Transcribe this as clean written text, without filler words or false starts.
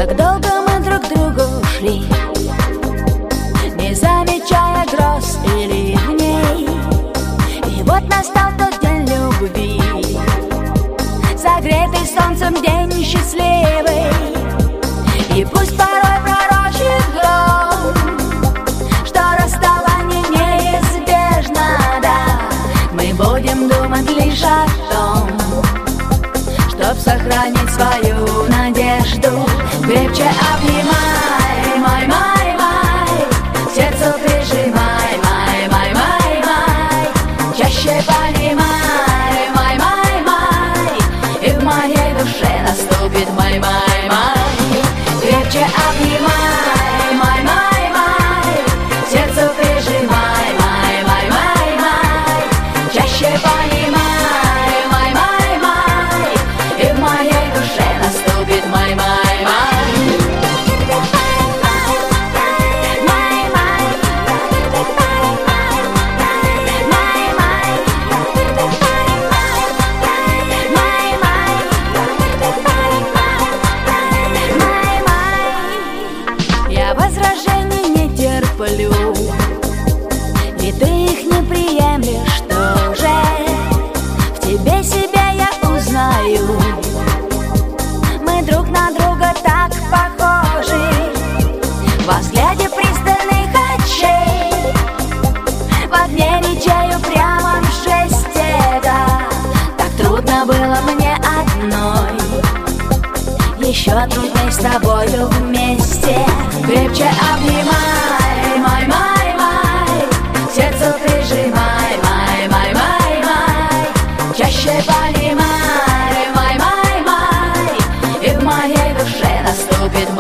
Как долго мы друг к другу шли, не замечая гроз и ливней. И вот настал тот день любви, согретый солнцем день счастливый. И пусть порой пророчит гром, что расставание неизбежно, да, мы будем думать лишь о том, чтоб сохранить свою надежду. Крепче обнимай, май, май, май, к сердцу прижимай, май, май, май, май, чаще понимай, май, май, май, и в моей душе наступит май, май, май. Крепче обнимай, май, май, май, к сердцу прижимай, май, май, май, май, чаще понимай, май, май, май, и в моей душе наступит май, май, май. Я возражений не терплю, и ты их не приемлешь тоже. В тебе себя я узнаю, мы друг на друга так похожи. Во взгляде пристальных очей, в огне речей упрямом жесте, да. Так трудно было мне одной, еще трудней с тобою вместе. Крепче обнимай, май, май, май, к сердцу прижимай, май, май, май, май, чаще понимай, май, май, май, и в моей душе наступит